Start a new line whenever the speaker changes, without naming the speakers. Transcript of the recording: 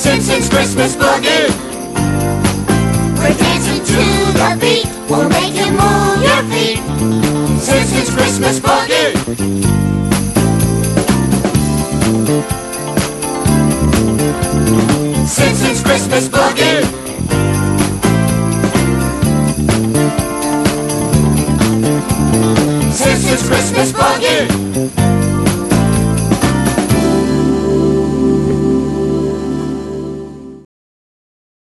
Simpsons Christmas Boogie. We're dancing to the beat. We'll make you move your feet. Simpsons Christmas Boogie. Simpsons Christmas Boogie. Simpsons Christmas Boogie.